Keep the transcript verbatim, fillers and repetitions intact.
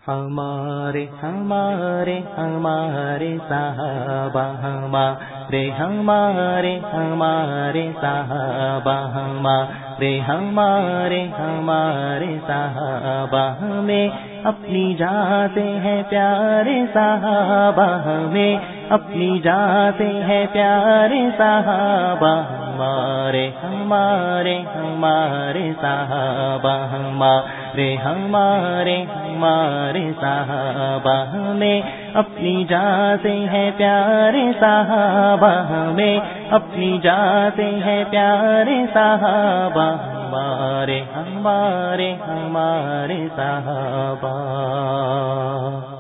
हमारे हमारे हमारे साहबा हमारे हमारे हमारे साहबा हमारे हमारे हमारे साहबा हमें अपनी जाते हैं प्यारे साहबा हमें अपनी जाते हैं प्यारे साहबा हमारे हमारे हमारे साहबा हमारे हमारे हमारे साहबा हमें अपनी जाते हैं प्यारे साहबा हमें अपनी जाते हैं प्यारे साहबा हमारे हमारे हमारे साहबा।